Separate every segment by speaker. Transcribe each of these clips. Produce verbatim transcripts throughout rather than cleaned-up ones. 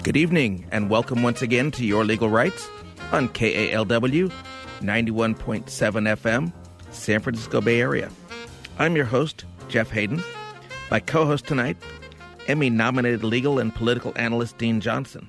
Speaker 1: Good evening, and welcome once again to Your Legal Rights on K A L W ninety-one point seven F M, San Francisco Bay Area. I'm your host, Jeff Hayden. My co-host tonight, Emmy-nominated legal and political analyst Dean Johnson.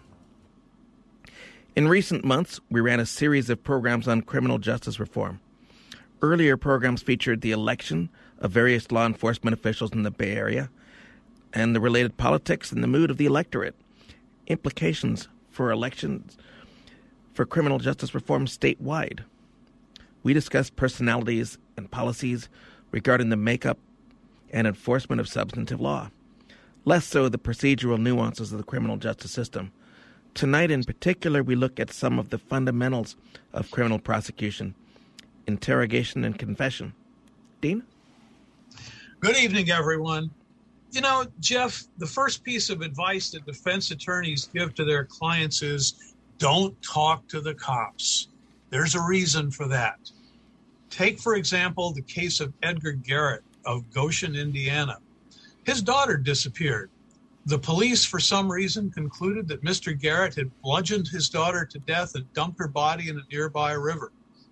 Speaker 1: In recent months, we ran a series of programs on criminal justice reform. Earlier programs featured the election of various law enforcement officials in the Bay Area and the related politics and the mood of the electorate, implications for elections for criminal justice reform statewide. We discussed personalities and policies regarding the makeup and enforcement of substantive law, less so the procedural nuances of the criminal justice system. Tonight, in particular, we look at some of the fundamentals of criminal prosecution, interrogation and confession. Dean?
Speaker 2: Good evening, everyone. You know, Jeff, the first piece of advice that defense attorneys give to their clients is don't talk to the cops. There's a reason for that. Take, for example, the case of Edgar Garrett of Goshen, Indiana. His daughter disappeared. The police, for some reason, concluded that Mister Garrett had bludgeoned his daughter to death and dumped her body in a nearby river.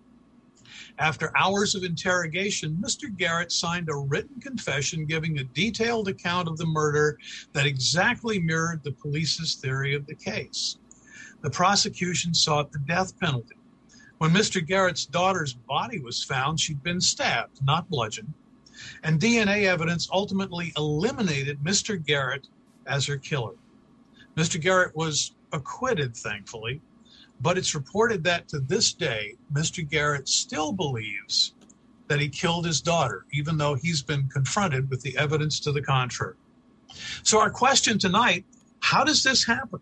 Speaker 2: After hours of interrogation, Mister Garrett signed a written confession giving a detailed account of the murder that exactly mirrored the police's theory of the case. The prosecution sought the death penalty. When Mister Garrett's daughter's body was found, she'd been stabbed, not bludgeoned, and D N A evidence ultimately eliminated Mister Garrett as her killer. Mister Garrett was acquitted, thankfully, but it's reported that to this day, Mister Garrett still believes that he killed his daughter, even though he's been confronted with the evidence to the contrary. So our question tonight, how does this happen?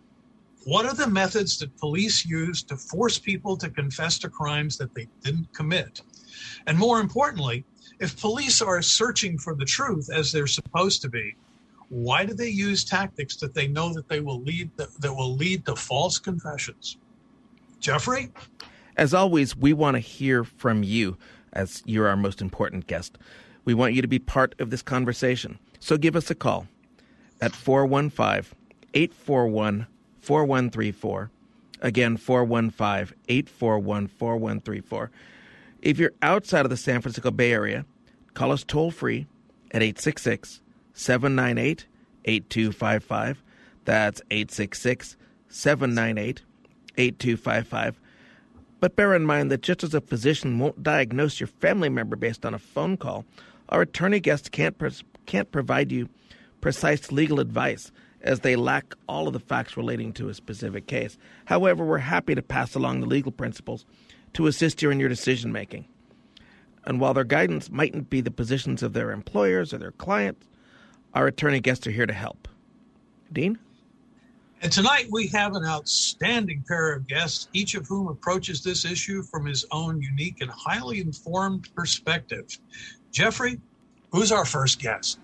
Speaker 2: What are the methods that police use to force people to confess to crimes that they didn't commit? And more importantly, if police are searching for the truth as they're supposed to be, why do they use tactics that they know that they will lead that, that will lead to false confessions? Jeffrey?
Speaker 1: As always, we want to hear from you, as you're our most important guest. We want you to be part of this conversation. So give us a call at four one five, eight four one, four one three four. Again, four one five, eight four one, four one three four. If you're outside of the San Francisco Bay Area, call us toll-free at eight six six, seven nine eight, eight two five five. That's eight six six, seven nine eight, eight two five five. But bear in mind that just as a physician won't diagnose your family member based on a phone call, our attorney guests can't pres- can't provide you precise legal advice, as they lack all of the facts relating to a specific case. However, we're happy to pass along the legal principles to assist you in your decision-making. And while their guidance mightn't be the positions of their employers or their clients, our attorney guests are here to help. Dean?
Speaker 2: And tonight we have an outstanding pair of guests, each of whom approaches this issue from his own unique and highly informed perspective. Jeffrey, who's our first guest?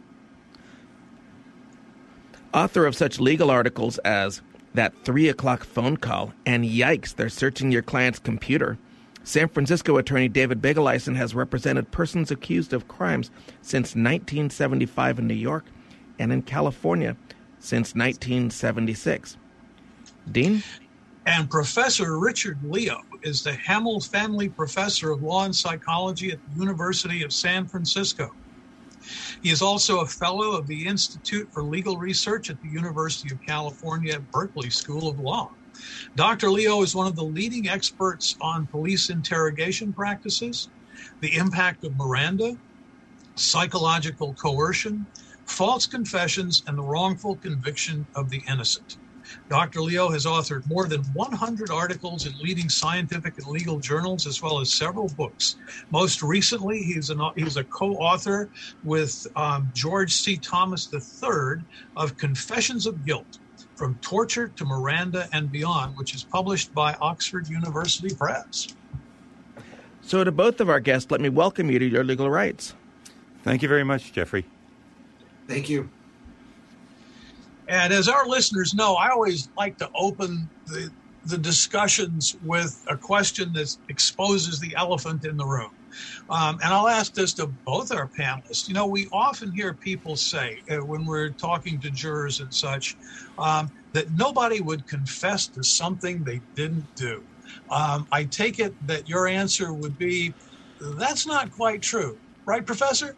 Speaker 1: Author of such legal articles as That Three O'Clock Phone Call and Yikes, They're Searching Your Client's Computer, San Francisco attorney David Bigeleisen has represented persons accused of crimes since nineteen seventy-five in New York and in California since nineteen seventy-six. Dean?
Speaker 2: And Professor Richard Leo is the Hamill Family Professor of Law and Psychology at the University of San Francisco. He is also a fellow of the Institute for Legal Research at the University of California at Berkeley School of Law. Doctor Leo is one of the leading experts on police interrogation practices, the impact of Miranda, psychological coercion, false confessions, and the wrongful conviction of the innocent. Doctor Leo has authored more than one hundred articles in leading scientific and legal journals, as well as several books. Most recently, he's, an, he's a co-author with um, George C. Thomas the third of Confessions of Guilt, From Torture to Miranda and Beyond, which is published by Oxford University Press.
Speaker 1: So to both of our guests, let me welcome you to Your Legal Rights.
Speaker 3: Thank you very much, Jeffrey.
Speaker 4: Thank you.
Speaker 2: And as our listeners know, I always like to open the, the discussions with a question that exposes the elephant in the room. Um, and I'll ask this to both our panelists. You know, we often hear people say uh, when we're talking to jurors and such, um, that nobody would confess to something they didn't do. Um, I take it that your answer would be, that's not quite true. Right, Professor?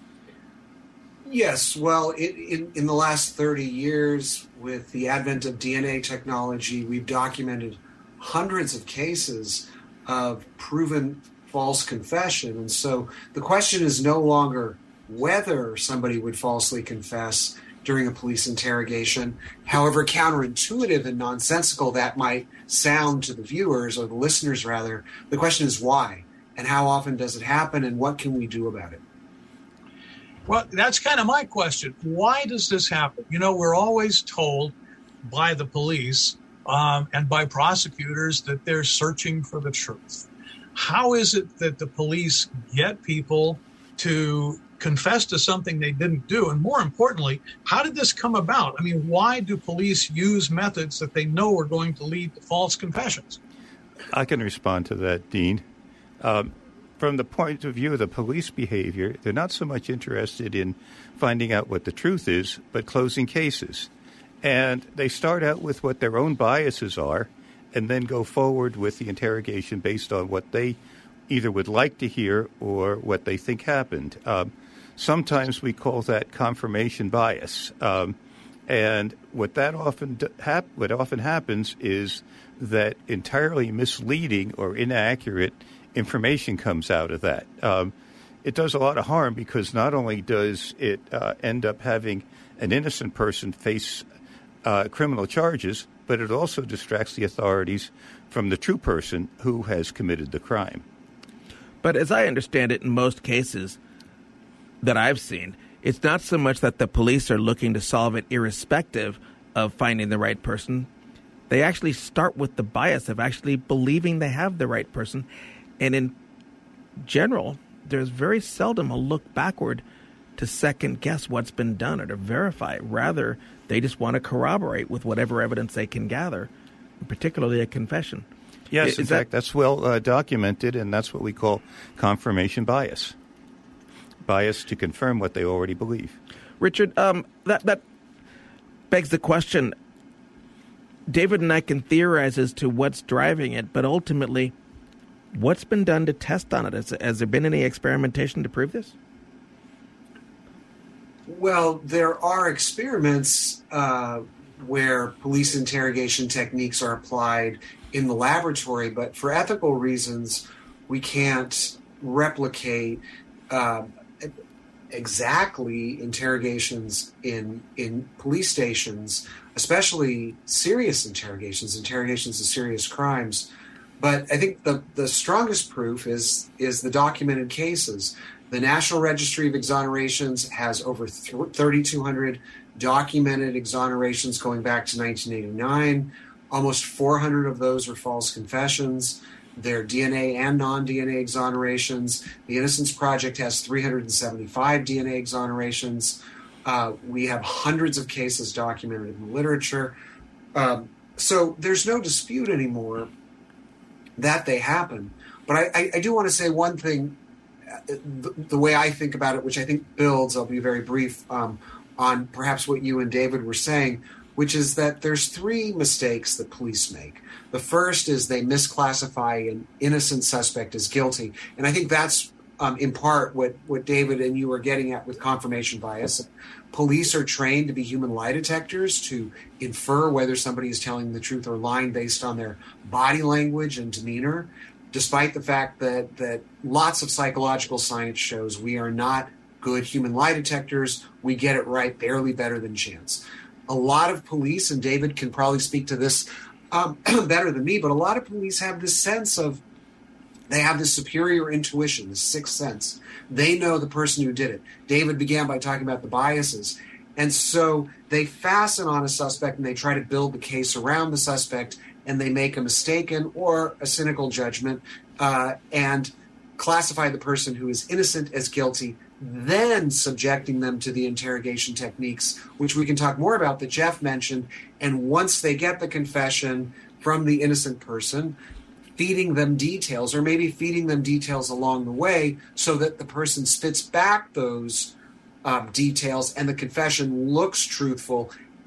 Speaker 4: Yes. Well, it, in, in the last thirty years, with the advent of D N A technology, we've documented hundreds of cases of proven false confession. And so the question is no longer whether somebody would falsely confess during a police interrogation, however counterintuitive and nonsensical that might sound to the viewers or the listeners, rather. The question is why, and how often does it happen, and what can we do about it?
Speaker 2: Well, that's kind of my question. Why does this happen? You know, we're always told by the police um, and by prosecutors that they're searching for the truth. How is it that the police get people to confess to something they didn't do? And more importantly, how did this come about? I mean, why do police use methods that they know are going to lead to false confessions?
Speaker 3: I can respond to that, Dean. Um, from the point of view of the police behavior, they're not so much interested in finding out what the truth is, but closing cases. And they start out with what their own biases are and then go forward with the interrogation based on what they either would like to hear or what they think happened. Um, sometimes we call that confirmation bias. Um, and what that often d- hap- what often happens is that entirely misleading or inaccurate information comes out of that. Um, it does a lot of harm because not only does it uh, end up having an innocent person face uh, criminal charges, but it also distracts the authorities from the true person who has committed the crime.
Speaker 1: But as I understand it, in most cases that I've seen, it's not so much that the police are looking to solve it irrespective of finding the right person. They actually start with the bias of actually believing they have the right person. And in general, there's very seldom a look backward to second guess what's been done or to verify it. Rather, they just want to corroborate with whatever evidence they can gather, particularly a confession.
Speaker 3: Yes,
Speaker 1: Is
Speaker 3: in
Speaker 1: that,
Speaker 3: fact, that's well uh, documented, and that's what we call confirmation bias. Bias to confirm what they already believe.
Speaker 1: Richard, um, that, that begs the question. David and I can theorize as to what's driving it, but ultimately, what's been done to test on it? Has, has there been any experimentation to prove this?
Speaker 4: Well, there are experiments uh, where police interrogation techniques are applied in the laboratory, but for ethical reasons, we can't replicate uh, exactly interrogations in in police stations, especially serious interrogations, interrogations of serious crimes. But I think the, the strongest proof is is the documented cases. The National Registry of Exonerations has over thirty-two hundred documented exonerations going back to nineteen eighty-nine. Almost four hundred of those are false confessions. They're D N A and non-D N A exonerations. The Innocence Project has three hundred seventy-five D N A exonerations. Uh, we have hundreds of cases documented in the literature. Um, so there's no dispute anymore that they happen. But I, I, I do want to say one thing, the, the way I think about it, which I think builds, I'll be very brief, um, on perhaps what you and David were saying, which is that there's three mistakes that police make. The first is they misclassify an innocent suspect as guilty. And I think that's um, in part what, what David and you were getting at with confirmation bias. Police are trained to be human lie detectors, to infer whether somebody is telling the truth or lying based on their body language and demeanor, despite the fact that, that lots of psychological science shows we are not good human lie detectors. We get it right barely better than chance. A lot of police, and David can probably speak to this um, better than me, but a lot of police have this sense of, they have this superior intuition, this sixth sense. They know the person who did it. David began by talking about the biases. And so they fasten on a suspect and they try to build the case around the suspect, and they make a mistaken or a cynical judgment uh, and classify the person who is innocent as guilty, then subjecting them to the interrogation techniques, which we can talk more about, that Jeff mentioned. And once they get the confession from the innocent person, feeding them details, or maybe feeding them details along the way so that the person spits back those um, details and the confession looks truthful.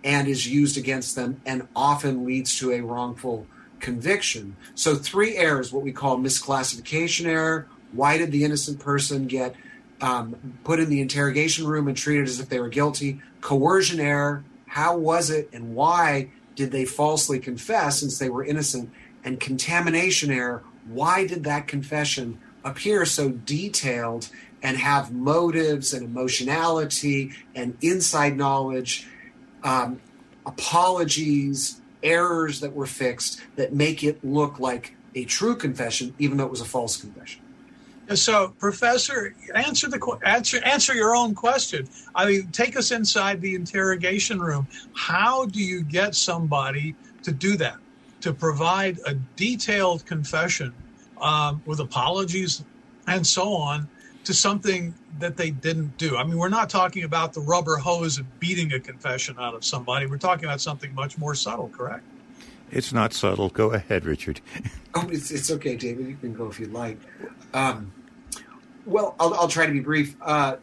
Speaker 4: and is used against them and often leads to a wrongful conviction. So three errors, what we call misclassification error. Why did the innocent person get um, put in the interrogation room and treated as if they were guilty? Coercion error. How was it and why did they falsely confess since they were innocent? And contamination error. Why did that confession appear so detailed and have motives and emotionality and inside knowledge, um, apologies, errors that were fixed that make it look like a true confession, even though it was a false confession?
Speaker 2: And so, Professor, answer the answer answer your own question. I mean, take us inside the interrogation room. How do you get somebody to do that, to provide a detailed confession um, with apologies and so on to something that they didn't do? I mean, we're not talking about the rubber hose and beating a confession out of somebody. We're talking about something much more subtle, correct?
Speaker 3: It's not subtle. Go ahead, Richard.
Speaker 4: Oh, it's, it's okay, David. You can go if you'd like. Um, well, I'll, I'll try to be brief. Uh,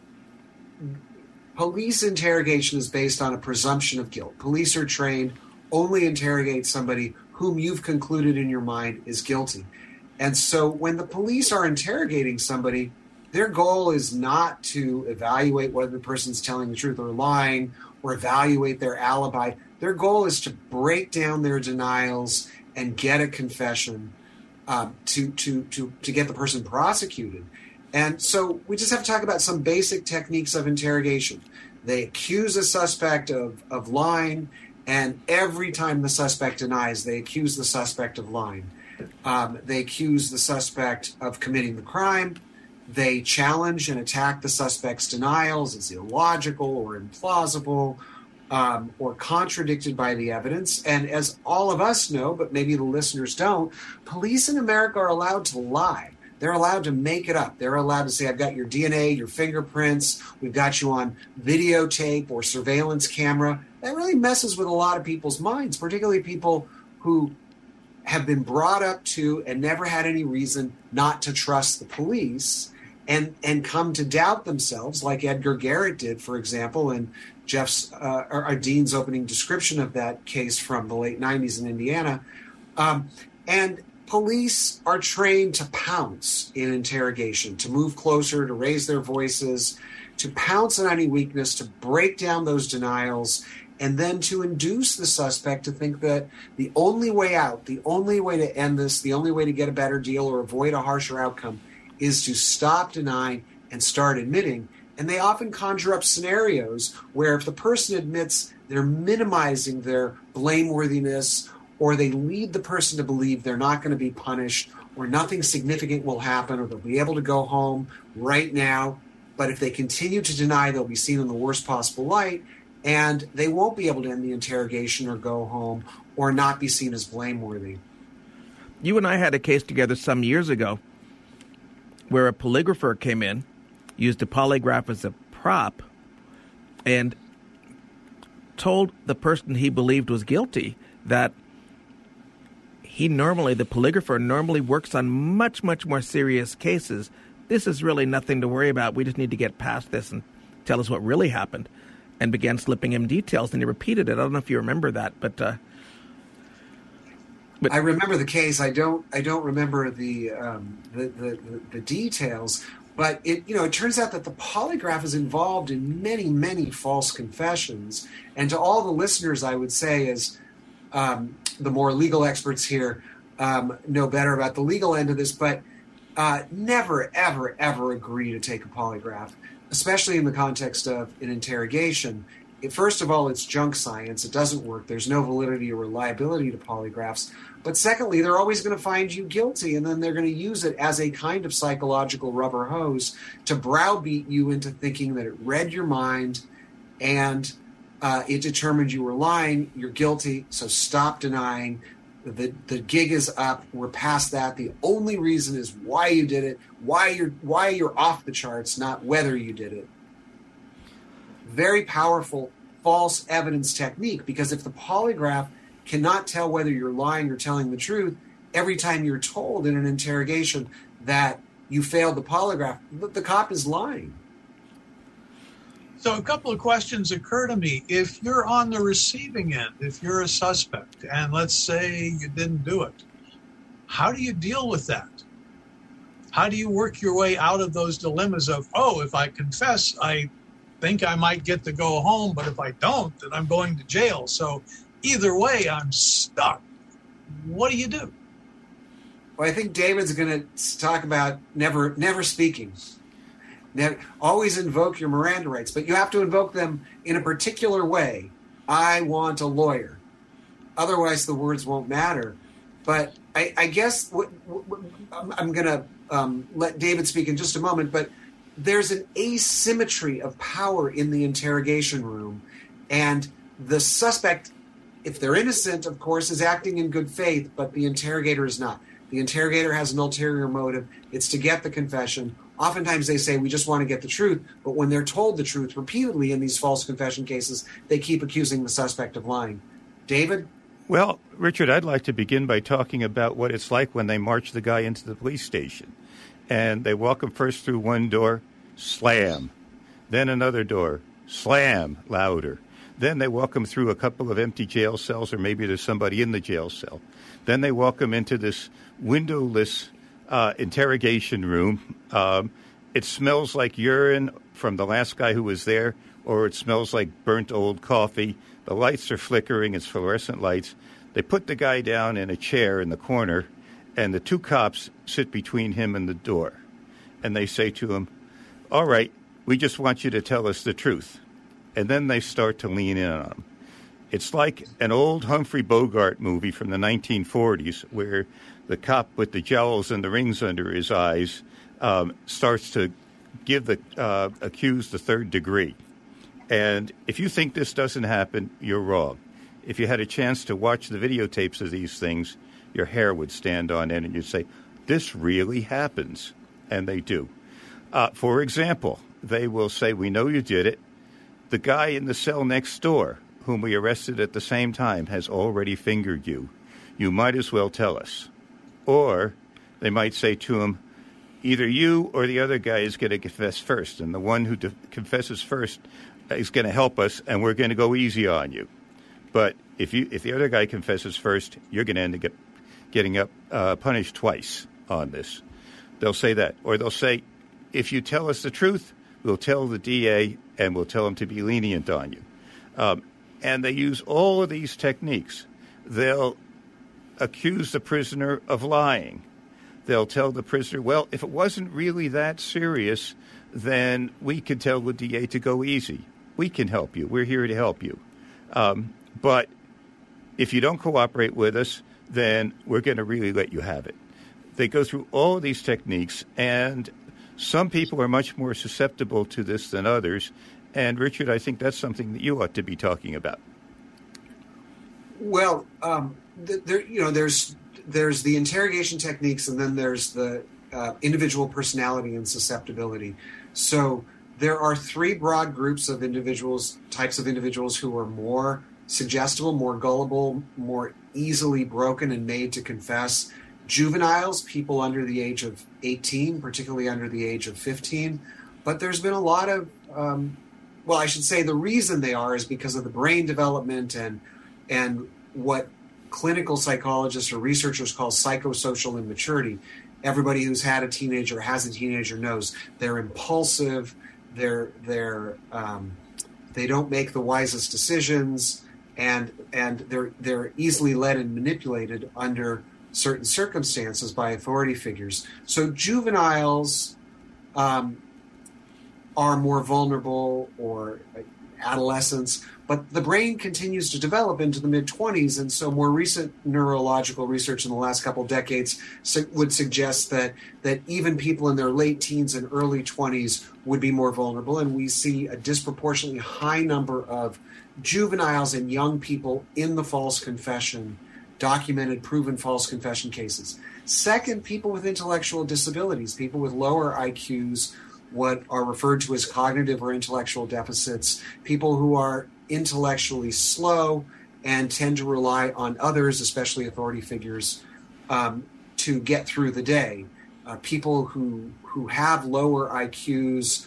Speaker 4: police interrogation is based on a presumption of guilt. Police are trained only interrogate somebody whom you've concluded in your mind is guilty. And so when the police are interrogating somebody, their goal is not to evaluate whether the person's telling the truth or lying or evaluate their alibi. Their goal is to break down their denials and get a confession um, to, to, to, to get the person prosecuted. And so we just have to talk about some basic techniques of interrogation. They accuse a suspect of, of lying, and every time the suspect denies, they accuse the suspect of lying. Um, they accuse the suspect of committing the crime. They challenge and attack the suspect's denials as illogical or implausible um, or contradicted by the evidence. And as all of us know, but maybe the listeners don't, police in America are allowed to lie. They're allowed to make it up. They're allowed to say, I've got your D N A, your fingerprints, we've got you on videotape or surveillance camera. That really messes with a lot of people's minds, particularly people who have been brought up to and never had any reason not to trust the police and, and come to doubt themselves, like Edgar Garrett did, for example, in Jeff's uh, or, or Dean's opening description of that case from the late nineties in Indiana. Um, and police are trained to pounce in interrogation, to move closer, to raise their voices, to pounce on any weakness, to break down those denials, and then to induce the suspect to think that the only way out, the only way to end this, the only way to get a better deal or avoid a harsher outcome is to stop denying and start admitting. And they often conjure up scenarios where if the person admits, they're minimizing their blameworthiness, or they lead the person to believe they're not going to be punished, or nothing significant will happen, or they'll be able to go home right now. But if they continue to deny, they'll be seen in the worst possible light, and they won't be able to end the interrogation or go home or not be seen as blameworthy.
Speaker 1: You and I had a case together some years ago where a polygrapher came in, used a polygraph as a prop, and told the person he believed was guilty that he normally, the polygrapher normally works on much, much more serious cases. This is really nothing to worry about. We just need to get past this and tell us what really happened. And began slipping him details, and he repeated it. I don't know if you remember that, but uh,
Speaker 4: but I remember the case. I don't. I don't remember the um, the, the, the the details. But it you know it turns out that the polygraph is involved in many many false confessions. And to all the listeners, I would say, as um, the more legal experts here um, know better about the legal end of this, but uh, never ever ever agree to take a polygraph, especially in the context of an interrogation. It, first of all, it's junk science. It doesn't work. There's no validity or reliability to polygraphs. But secondly, they're always going to find you guilty, and then they're going to use it as a kind of psychological rubber hose to browbeat you into thinking that it read your mind and uh, it determined you were lying. You're guilty, so stop denying. The the gig is up. We're past that. The only reason is why you did it, why you're why you're off the charts, not whether you did it. Very powerful false evidence technique, because if the polygraph cannot tell whether you're lying or telling the truth, every time you're told in an interrogation that you failed the polygraph, the cop is lying.
Speaker 2: So a couple of questions occur to me. If you're on the receiving end, if you're a suspect, and let's say you didn't do it, how do you deal with that? How do you work your way out of those dilemmas of, oh, if I confess, I think I might get to go home, but if I don't, then I'm going to jail. So either way, I'm stuck. What do you do?
Speaker 4: Well, I think David's going to talk about never never speaking. Never, always invoke your Miranda rights, but you have to invoke them in a particular way. I want a lawyer. Otherwise, the words won't matter. But I, I guess what, what, I'm going to um, let David speak in just a moment, but there's an asymmetry of power in the interrogation room. And the suspect, if they're innocent, of course, is acting in good faith, but the interrogator is not. The interrogator has an ulterior motive. It's to get the confession. Oftentimes they say, we just want to get the truth. But when they're told the truth repeatedly in these false confession cases, they keep accusing the suspect of lying. David?
Speaker 3: Well, Richard, I'd like to begin by talking about what it's like when they march the guy into the police station. And they walk him first through one door, slam. Then another door, slam, louder. Then they walk him through a couple of empty jail cells, or maybe there's somebody in the jail cell. Then they walk him into this windowless uh, interrogation room. Um, it smells like urine from the last guy who was there, or it smells like burnt old coffee. The lights are flickering. It's fluorescent lights. They put the guy down in a chair in the corner, and the two cops sit between him and the door. And they say to him, all right, we just want you to tell us the truth. And then they start to lean in on him. It's like an old Humphrey Bogart movie from the nineteen forties where the cop with the jowls and the rings under his eyes um, starts to give the uh, accused the third degree. And if you think this doesn't happen, you're wrong. If you had a chance to watch the videotapes of these things, your hair would stand on end and you'd say, this really happens. And they do. Uh, for example, they will say, we know you did it. The guy in the cell next door, whom we arrested at the same time, has already fingered you. You might as well tell us. Or they might say to him, either you or the other guy is going to confess first, and the one who de- confesses first is going to help us, and we're going to go easy on you. But if you if the other guy confesses first, you're going to end up get, getting up uh, punished twice on this. They'll say that. Or they'll say, if you tell us the truth, we'll tell the D A and we'll tell him to be lenient on you. Um, and they use all of these techniques. They'll accuse the prisoner of lying. They'll tell the prisoner, well, if it wasn't really that serious, then we can tell the D A to go easy. We can help you. We're here to help you. Um, but if you don't cooperate with us, then we're going to really let you have it. They go through all of these techniques, and some people are much more susceptible to this than others. And, Richard, I think that's something that you ought to be talking about.
Speaker 4: Well, um, th- there, you know, there's there's the interrogation techniques, and then there's the uh, individual personality and susceptibility. So there are three broad groups of individuals, types of individuals who are more suggestible, more gullible, more easily broken and made to confess. Juveniles, people under the age of eighteen, particularly under the age of fifteen. But there's been a lot of, um, well, I should say the reason they are is because of the brain development and and what clinical psychologists or researchers call psychosocial immaturity. Everybody who's had a teenager, has a teenager, knows they're impulsive, they're they're um, they don't make the wisest decisions, and and they're they're easily led and manipulated under certain circumstances by authority figures. So juveniles um, are more vulnerable, or adolescents, but the brain continues to develop into the mid-twenties, and so more recent neurological research in the last couple decades su- would suggest that that even people in their late teens and early twenties would be more vulnerable, and we see a disproportionately high number of juveniles and young people in the false confession, documented, proven false confession cases. Second, people with intellectual disabilities, people with lower I Qs, what are referred to as cognitive or intellectual deficits, people who are intellectually slow and tend to rely on others, especially authority figures, um, to get through the day. Uh, people who who have lower I Qs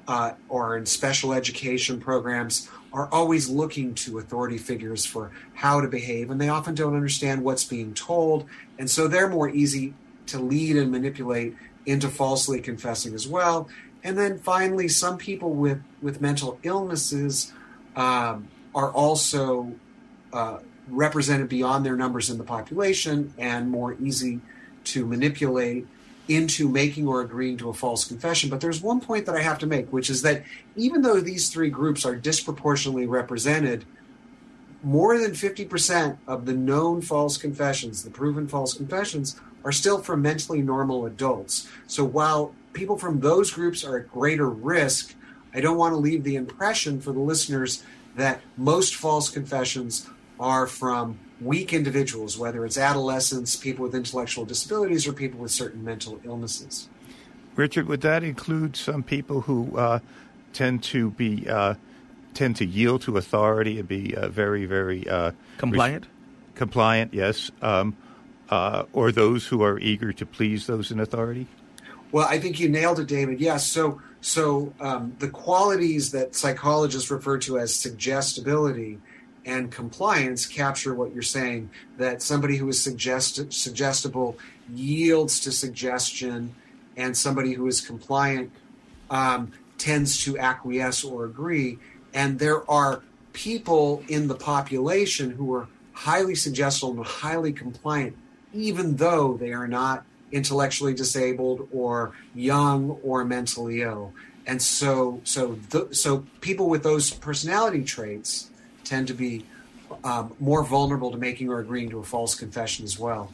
Speaker 4: uh, or in special education programs are always looking to authority figures for how to behave, and they often don't understand what's being told, and so they're more easy to lead and manipulate into falsely confessing as well. And then finally, some people with, with mental illnesses um, are also uh, represented beyond their numbers in the population and more easy to manipulate into making or agreeing to a false confession. But there's one point that I have to make, which is that even though these three groups are disproportionately represented, more than fifty percent of the known false confessions, the proven false confessions, are still from mentally normal adults. So while people from those groups are at greater risk, I don't want to leave the impression for the listeners that most false confessions are from weak individuals, whether it's adolescents, people with intellectual disabilities, or people with certain mental illnesses.
Speaker 3: Richard, would that include some people who uh, tend to be uh, tend to yield to authority and be uh, very, very uh,
Speaker 1: compliant?
Speaker 3: Res- compliant, yes, um, uh, or those who are eager to please those in authority?
Speaker 4: Well, I think you nailed it, David. Yes. So, so um, the qualities that psychologists refer to as suggestibility and compliance capture what you're saying, that somebody who is suggest- suggestible yields to suggestion, and somebody who is compliant um, tends to acquiesce or agree. And there are people in the population who are highly suggestible and highly compliant, even though they are not intellectually disabled or young or mentally ill. And so, so, th- so people with those personality traits tend to be um, more vulnerable to making or agreeing to a false confession as well.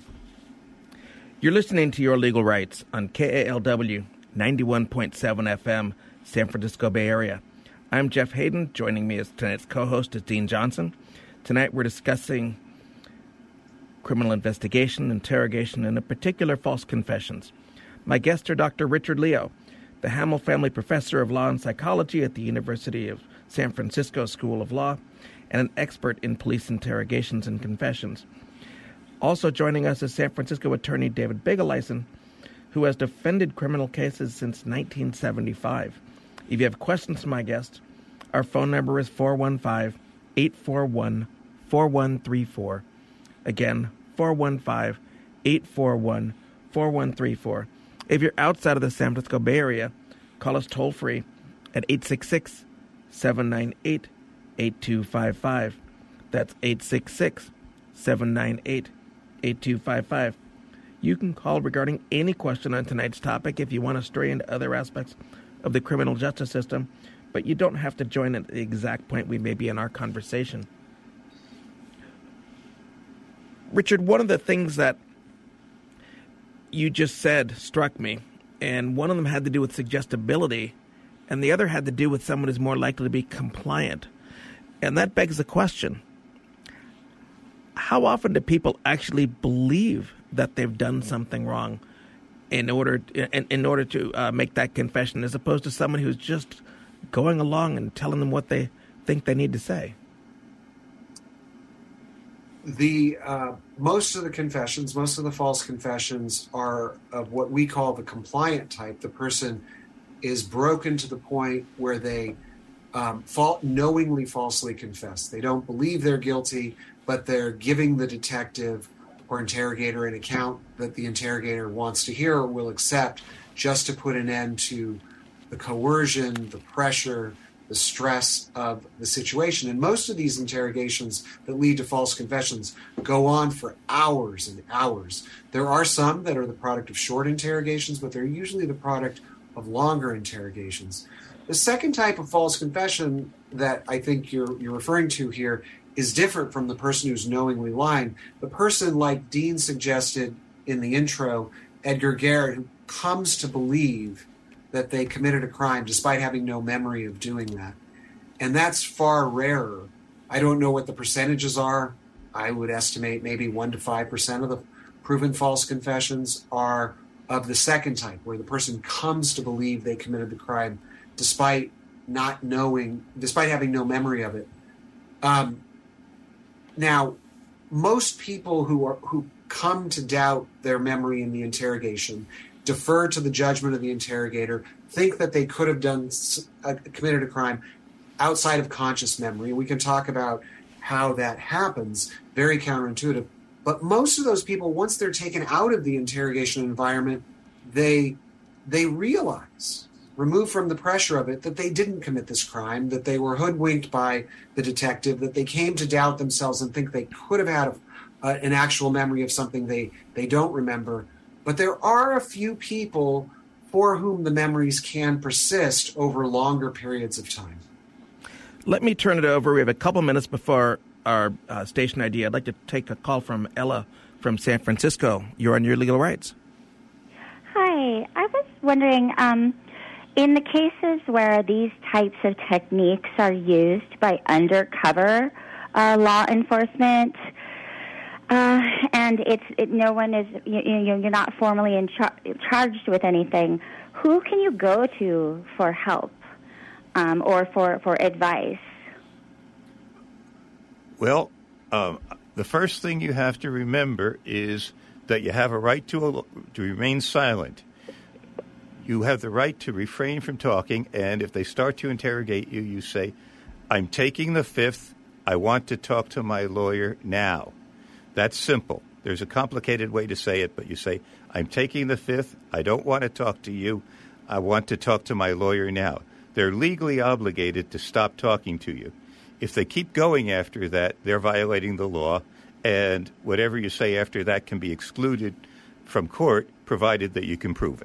Speaker 1: You're listening to Your Legal Rights on K A L W ninety-one point seven F M, San Francisco Bay Area. I'm Jeff Hayden. Joining me as tonight's co-host is Dean Johnson. Tonight we're discussing criminal investigation, interrogation, and in particular false confessions. My guests are Doctor Richard Leo, the Hamill Family Professor of Law and Psychology at the University of San Francisco School of Law, and an expert in police interrogations and confessions. Also joining us is San Francisco attorney David Begeleisen, who has defended criminal cases since nineteen seventy-five. If you have questions for my guest, our phone number is four one five, eight four one, four one three four. Again, four one five, eight four one, four one three four. If you're outside of the San Francisco Bay Area, call us toll-free at eight six six, seven nine eight, eight two five five. That's eight six six, seven nine eight, eight two five five. You can call regarding any question on tonight's topic if you want to stray into other aspects of the criminal justice system, but you don't have to join at the exact point we may be in our conversation. Richard, one of the things that you just said struck me, and one of them had to do with suggestibility, and the other had to do with someone who's more likely to be compliant. And that begs the question, how often do people actually believe that they've done something wrong in order in, in order to uh, make that confession, as opposed to someone who's just going along and telling them what they think they need to say?
Speaker 4: The uh, most of the confessions, most of the false confessions are of what we call the compliant type. The person is broken to the point where they um, fall, knowingly falsely confess. They don't believe they're guilty, but they're giving the detective or interrogator an account that the interrogator wants to hear or will accept, just to put an end to the coercion, the pressure, the stress of the situation. And most of these interrogations that lead to false confessions go on for hours and hours. There are some that are the product of short interrogations, but they're usually the product of longer interrogations. The second type of false confession that I think you're you're referring to here is different from the person who's knowingly lying. The person, like Dean suggested in the intro, Edgar Garrett, who comes to believe that they committed a crime despite having no memory of doing that. And that's far rarer. I don't know what the percentages are. I would estimate maybe one to five percent of the proven false confessions are of the second type, where the person comes to believe they committed the crime despite not knowing, despite having no memory of it. Um, now, most people who are who come to doubt their memory in the interrogation defer to the judgment of the interrogator, think that they could have done uh, committed a crime outside of conscious memory. We can talk about how that happens, very counterintuitive. But most of those people, once they're taken out of the interrogation environment, they they realize, removed from the pressure of it, that they didn't commit this crime, that they were hoodwinked by the detective, that they came to doubt themselves and think they could have had a, uh, an actual memory of something they, they don't remember. But there are a few people for whom the memories can persist over longer periods of time.
Speaker 1: Let me turn it over. We have a couple minutes before our uh, station I D. I'd like to take a call from Ella from San Francisco. You're on Your Legal Rights.
Speaker 5: Hi. I was wondering, um, in the cases where these types of techniques are used by undercover uh, law enforcement, uh, and it's it, no one is you, you, you're not formally in char- charged with anything, who can you go to for help um, or for, for advice?
Speaker 3: Well, um, the first thing you have to remember is that you have a right to to remain silent. You have the right to refrain from talking, and if they start to interrogate you, you say, "I'm taking the fifth. I want to talk to my lawyer now." That's simple. There's a complicated way to say it, but you say, "I'm taking the fifth. I don't want to talk to you. I want to talk to my lawyer now." They're legally obligated to stop talking to you. If they keep going after that, they're violating the law, and whatever you say after that can be excluded from court, provided that you can prove it.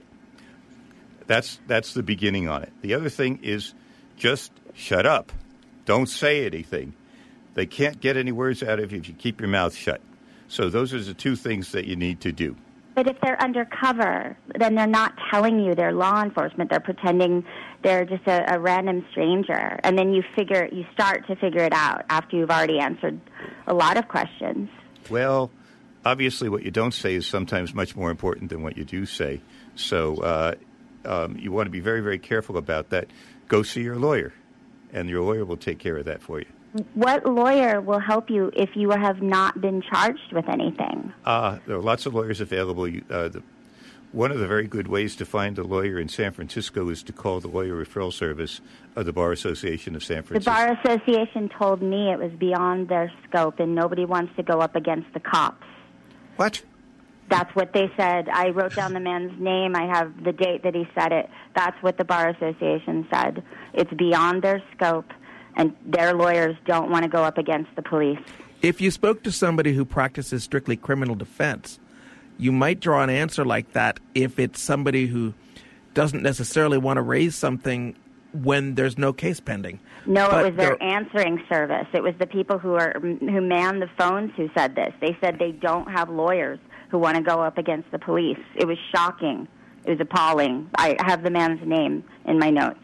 Speaker 3: That's that's the beginning on it. The other thing is just shut up. Don't say anything. They can't get any words out of you if you keep your mouth shut. So those are the two things that you need to do.
Speaker 5: But if they're undercover, then they're not telling you they're law enforcement. They're pretending they're just a, a random stranger. And then you figure, you start to figure it out after you've already answered a lot of questions.
Speaker 3: Well, obviously what you don't say is sometimes much more important than what you do say. So uh, um, you want to be very, very careful about that. Go see your lawyer, and your lawyer will take care of that for you.
Speaker 5: What lawyer will help you if you have not been charged with anything?
Speaker 3: Uh, there are lots of lawyers available. Uh, the, one of the very good ways to find a lawyer in San Francisco is to call the Lawyer Referral Service of the Bar Association of San Francisco.
Speaker 5: The Bar Association told me it was beyond their scope and nobody wants to go up against the cops.
Speaker 3: What?
Speaker 5: That's what they said. I wrote down the man's name. I have the date that he said it. That's what the Bar Association said. It's beyond their scope, and their lawyers don't want to go up against the police.
Speaker 1: If you spoke to somebody who practices strictly criminal defense, you might draw an answer like that if it's somebody who doesn't necessarily want to raise something when there's no case pending.
Speaker 5: No,
Speaker 1: but
Speaker 5: it was their answering service. It was the people who are who man the phones who said this. They said they don't have lawyers who want to go up against the police. It was shocking. It was appalling. I have the man's name in my notes.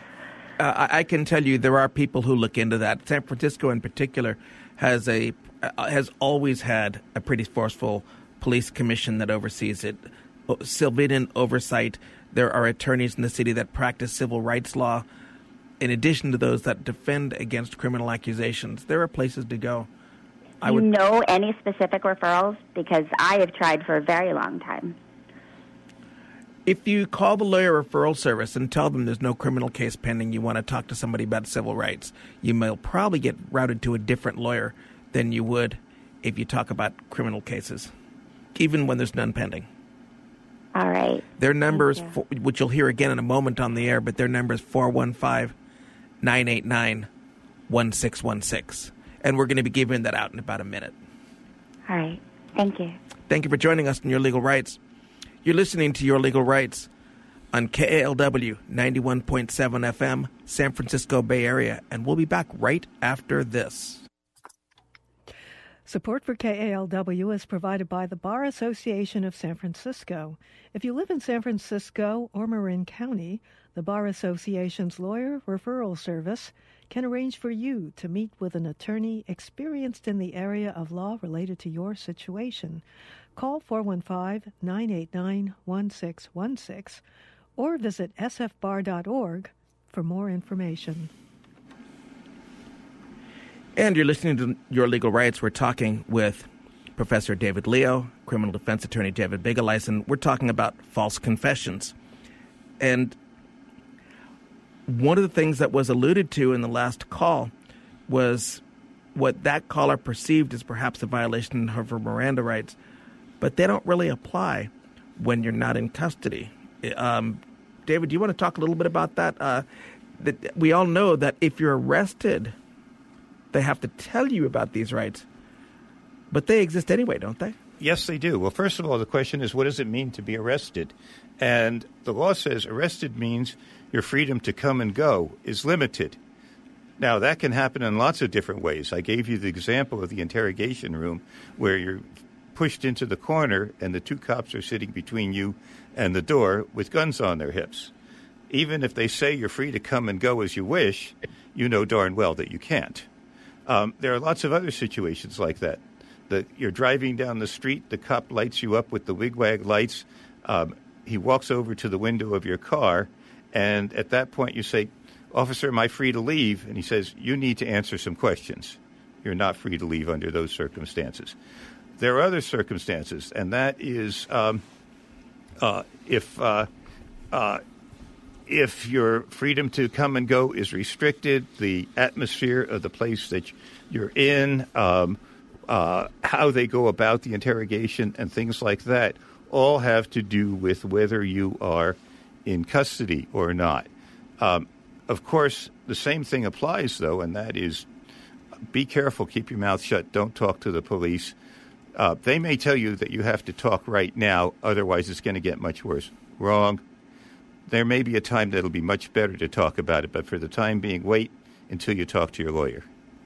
Speaker 1: Uh, I can tell you there are people who look into that. San Francisco, in particular, has a uh, has always had a pretty forceful police commission that oversees it. Civilian oversight. There are attorneys in the city that practice civil rights law. In addition to those that defend against criminal accusations, there are places to go.
Speaker 5: Do you know any specific referrals? Because I have tried for a very long time.
Speaker 1: If you call the Lawyer Referral Service and tell them there's no criminal case pending, you want to talk to somebody about civil rights, you may probably get routed to a different lawyer than you would if you talk about criminal cases, even when there's none pending.
Speaker 5: All right.
Speaker 1: Their number is, four, which you'll hear again in a moment on the air, but their number is four one five, nine eight nine, one six one six. And we're going to be giving that out in about a minute.
Speaker 5: All right. Thank you.
Speaker 1: Thank you for joining us in Your Legal Rights. You're listening to Your Legal Rights on K A L W ninety-one point seven F M, San Francisco Bay Area, and we'll be back right after this.
Speaker 6: Support for K A L W is provided by the Bar Association of San Francisco. If you live in San Francisco or Marin County, the Bar Association's Lawyer Referral Service can arrange for you to meet with an attorney experienced in the area of law related to your situation. Call four one five, nine eight nine, one six one six or visit s f bar dot org for more information. And
Speaker 1: you're listening to Your Legal Rights. We're talking with Professor David Leo, criminal defense attorney David Bigeleisen. We're talking about false confessions. And one of the things that was alluded to in the last call was what that caller perceived as perhaps a violation of her Miranda rights, but they don't really apply when you're not in custody. Um, David, do you want to talk a little bit about that? Uh, that we all know that if you're arrested, they have to tell you about these rights, but they exist anyway, don't they?
Speaker 3: Yes, they do. Well, first of all, the question is, what does it mean to be arrested? And the law says arrested means your freedom to come and go is limited. Now, that can happen in lots of different ways. I gave you the example of the interrogation room where you're pushed into the corner and the two cops are sitting between you and the door with guns on their hips. Even if they say you're free to come and go as you wish, you know darn well that you can't. Um, there are lots of other situations like that. The, you're driving down the street, the cop lights you up with the wigwag lights. Um, he walks over to the window of your car, and at that point you say, "Officer, am I free to leave?" And he says, "You need to answer some questions. You're not free to leave under those circumstances." There are other circumstances, and that is um, uh, if uh, uh, if your freedom to come and go is restricted, the atmosphere of the place that you're in, um, uh, how they go about the interrogation, and things like that, all have to do with whether you are in custody or not. Um, Of course, the same thing applies, though, and that is be careful, keep your mouth shut, don't talk to the police. Uh, they may tell you that you have to talk right now, otherwise it's going to get much worse. Wrong. There may be a time that it'll be much better to talk about it, but for the time being, wait until you talk to your lawyer.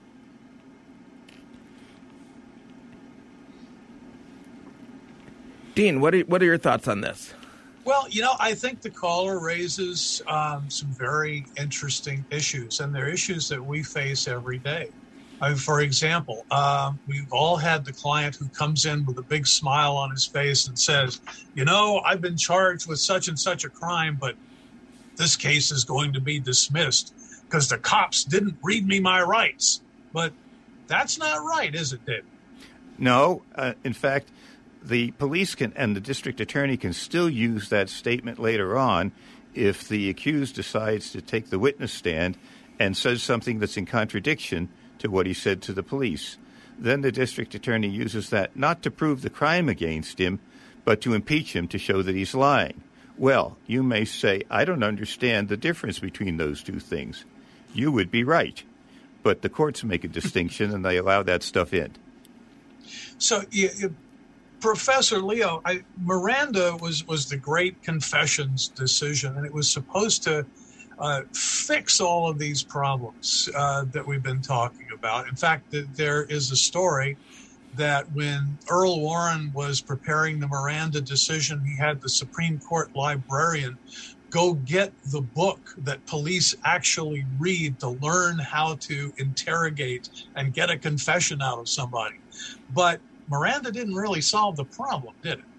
Speaker 1: Dean, what are, what are your thoughts on this?
Speaker 2: Well, you know, I think the caller raises um, some very interesting issues, and they're issues that we face every day. I mean, for example, um, we've all had the client who comes in with a big smile on his face and says, you know, I've been charged with such and such a crime, but this case is going to be dismissed because the cops didn't read me my rights. But that's not right, is it, Dave?
Speaker 3: No. Uh, in fact, the police can and the district attorney can still use that statement later on if the accused decides to take the witness stand and says something that's in contradiction to what he said to the police. Then the district attorney uses that not to prove the crime against him, but to impeach him to show that he's lying. Well, you may say, I don't understand the difference between those two things. You would be right. But the courts make a distinction, and they allow that stuff in.
Speaker 2: So, you, you, Professor Leo, I, Miranda was, was the great confessions decision, and it was supposed to uh, fix all of these problems uh, that we've been talking about. In fact, th- there is a story that when Earl Warren was preparing the Miranda decision, he had the Supreme Court librarian go get the book that police actually read to learn how to interrogate and get a confession out of somebody. But Miranda didn't really solve the problem, did it?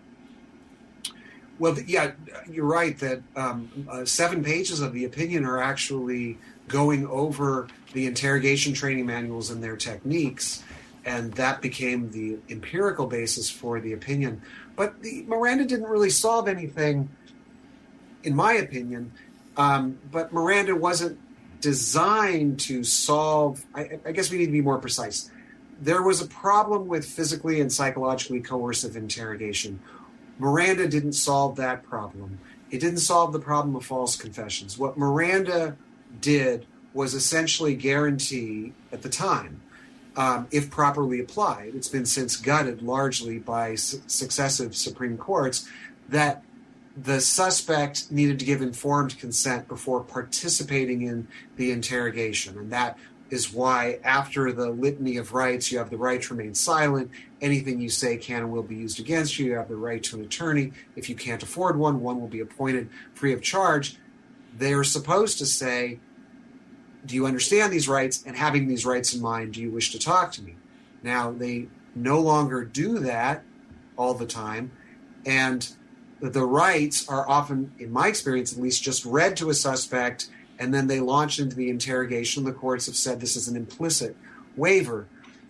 Speaker 4: Well, yeah, you're right that um, uh, seven pages of the opinion are actually going over the interrogation training manuals and their techniques, and that became the empirical basis for the opinion. But the, Miranda didn't really solve anything, in my opinion, um, but Miranda wasn't designed to solve, I, I guess we need to be more precise. There was a problem with physically and psychologically coercive interrogation. Miranda didn't solve that problem. It didn't solve the problem of false confessions. What Miranda did was essentially guarantee, at the time, um, if properly applied, it's been since gutted largely by su- successive Supreme Courts, that the suspect needed to give informed consent before participating in the interrogation. And that is why after the litany of rights, you have the right to remain silent. Anything you say can and will be used against you. You have the right to an attorney. If you can't afford one, one will be appointed free of charge. They're supposed to say, do you understand these rights? And having these rights in mind, do you wish to talk to me? Now, they no longer do that all the time. And the rights are often, in my experience at least, just read to a suspect, and then they launch into the interrogation. The courts have said this is an implicit waiver.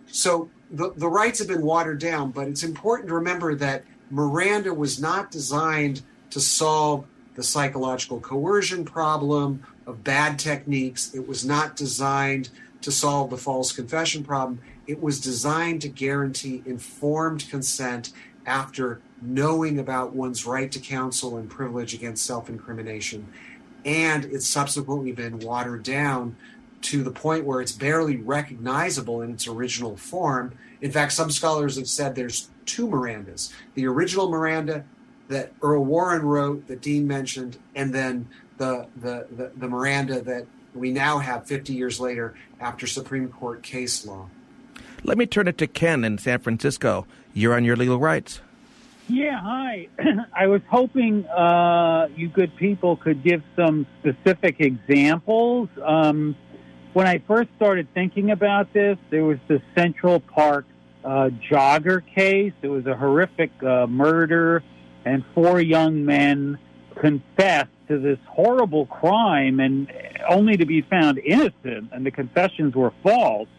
Speaker 4: so the, the rights have been watered down, but it's important to remember that Miranda was not designed to solve the psychological coercion problem of bad techniques. It was not designed to solve the false confession problem. It was designed to guarantee informed consent after knowing about one's right to counsel and privilege against self-incrimination. And it's subsequently been watered down to the point where it's barely recognizable in its original form. In fact, some scholars have said there's two Mirandas. The original Miranda that Earl Warren wrote, that Dean mentioned, and then the the, the, the Miranda that we now have fifty years later after Supreme Court case law.
Speaker 1: Let me turn it to Ken in San Francisco. You're on Your Legal Rights.
Speaker 7: Yeah, hi. I was hoping uh, you good people could give some specific examples. Um, when I first started thinking about this, there was the Central Park uh, jogger case. It was a horrific uh, murder, and four young men confessed to this horrible crime, and only to be found innocent, and the confessions were false.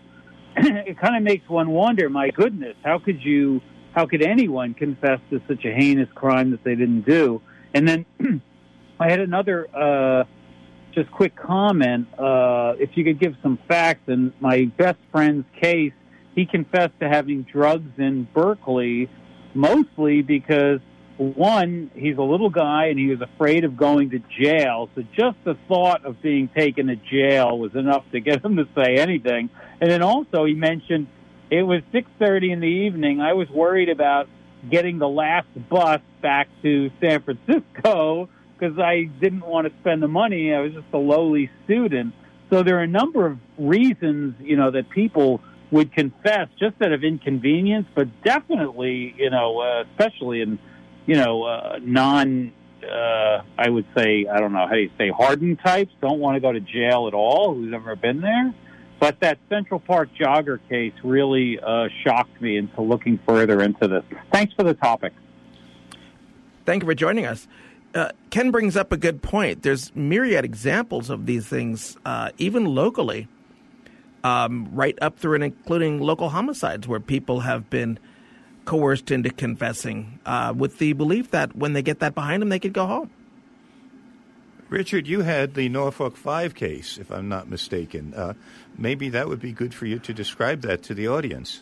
Speaker 7: It kind of makes one wonder, my goodness, how could you... How could anyone confess to such a heinous crime that they didn't do? And then I had another uh, just quick comment. Uh, if you could give some facts. In my best friend's case, he confessed to having drugs in Berkeley, mostly because, one, he's a little guy and he was afraid of going to jail. So just the thought of being taken to jail was enough to get him to say anything. And then also he mentioned it was six thirty in the evening. I was worried about getting the last bus back to San Francisco because I didn't want to spend the money. I was just a lowly student. So there are a number of reasons, you know, that people would confess just out of inconvenience, but definitely, you know, uh, especially in, you know, uh, non, uh, I would say, I don't know, how do you say, hardened types, don't want to go to jail at all, who's ever been there. But that Central Park jogger case really uh, shocked me into looking further into this. Thanks for the topic.
Speaker 1: Thank you for joining us. Uh, Ken brings up a good point. There's myriad examples of these things, uh, even locally, um, right up through and including local homicides where people have been coerced into confessing uh, with the belief that when they get that behind them, they could go home.
Speaker 3: Richard, you had the Norfolk Five case, if I'm not mistaken. Uh, maybe that would be good for you to describe that to the audience.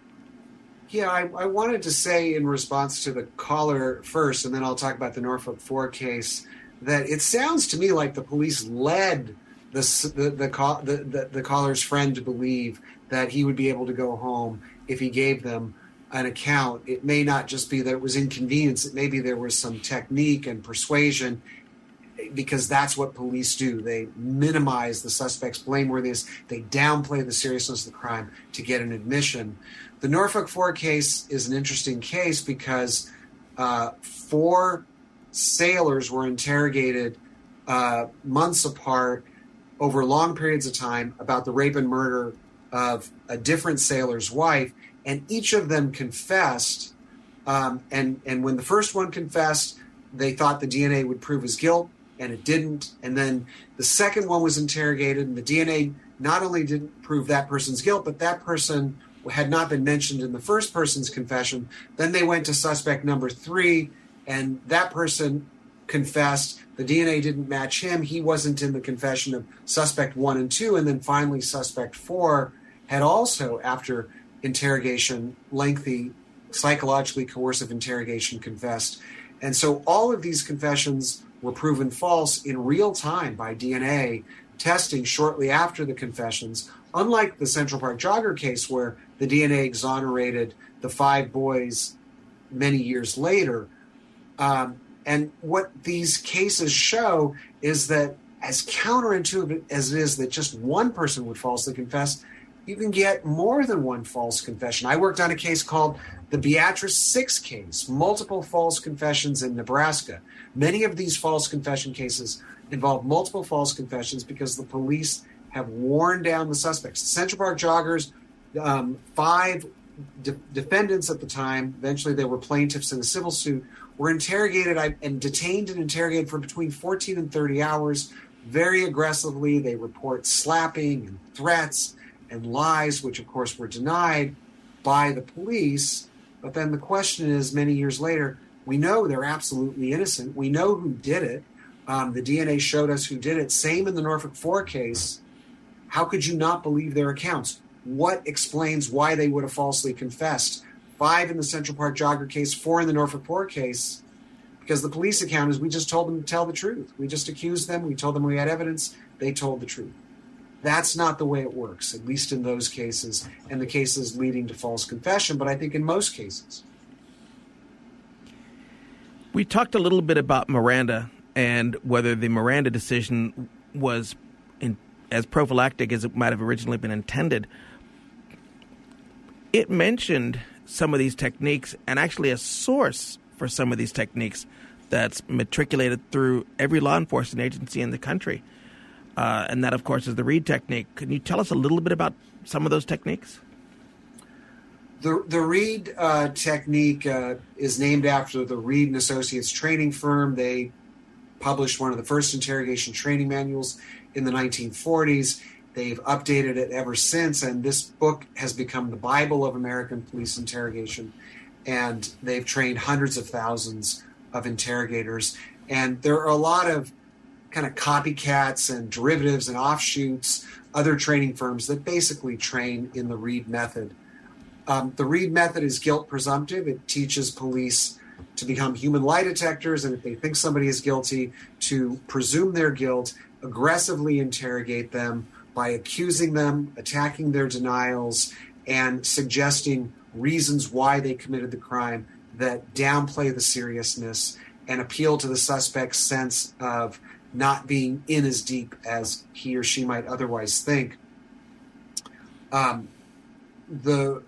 Speaker 4: Yeah, I, I wanted to say in response to the caller first, and then I'll talk about the Norfolk Four case, that it sounds to me like the police led the the the, the, the, the caller's friend to believe that he would be able to go home if he gave them an account. It may not just be that it was inconvenience. It may be there was some technique and persuasion, because that's what police do. They minimize the suspect's blameworthiness. They downplay the seriousness of the crime to get an admission. The Norfolk Four case is an interesting case because uh, four sailors were interrogated uh, months apart over long periods of time about the rape and murder of a different sailor's wife, and each of them confessed. Um, and, and when the first one confessed, they thought the D N A would prove his guilt, and it didn't. And then the second one was interrogated, and the D N A not only didn't prove that person's guilt, but that person had not been mentioned in the first person's confession. Then they went to suspect number three, and that person confessed. The D N A didn't match him. He wasn't in the confession of suspect one and two. And then finally, suspect four had also, after interrogation, lengthy, psychologically coercive interrogation, confessed. And so all of these confessions were proven false in real time by D N A testing shortly after the confessions, unlike the Central Park jogger case where the D N A exonerated the five boys many years later. Um, and what these cases show is that as counterintuitive as it is that just one person would falsely confess, you can get more than one false confession. I worked on a case called the Beatrice Six case, multiple false confessions in Nebraska. Many of these false confession cases involve multiple false confessions because the police have worn down the suspects. The Central Park joggers, um, five de- defendants at the time, eventually they were plaintiffs in a civil suit, were interrogated and detained and interrogated for between fourteen and thirty hours, very aggressively. They report slapping and threats. and lies, which of course were denied by the police. But then the question is, many years later, we know they're absolutely innocent. We know who did it. Um, the D N A showed us who did it. Same in the Norfolk four case. How could you not believe their accounts? What explains why they would have falsely confessed? Five in the Central Park jogger case, four in the Norfolk four case, because the police account is we just told them to tell the truth. We just accused them. We told them we had evidence. They told the truth. That's not the way it works, at least in those cases and the cases leading to false confession, but I think in most cases.
Speaker 1: We talked a little bit about Miranda and whether the Miranda decision was in, as prophylactic as it might have originally been intended. It mentioned some of these techniques and actually a source for some of these techniques that's matriculated through every law enforcement agency in the country. Uh, and that, of course, is the Reid technique. Can you tell us a little bit about some of those techniques?
Speaker 4: The the Reid uh, technique uh, is named after the Reid and Associates training firm. They published one of the first interrogation training manuals in the nineteen forties. They've updated it ever since, and this book has become the Bible of American police interrogation. And they've trained hundreds of thousands of interrogators. And there are a lot of kind of copycats and derivatives and offshoots, other training firms that basically train in the Reid method. Um, the Reid method is guilt presumptive. It teaches police to become human lie detectors, and if they think somebody is guilty, to presume their guilt, aggressively interrogate them by accusing them, attacking their denials, and suggesting reasons why they committed the crime that downplay the seriousness and appeal to the suspect's sense of not being in as deep as he or she might otherwise think. Um, the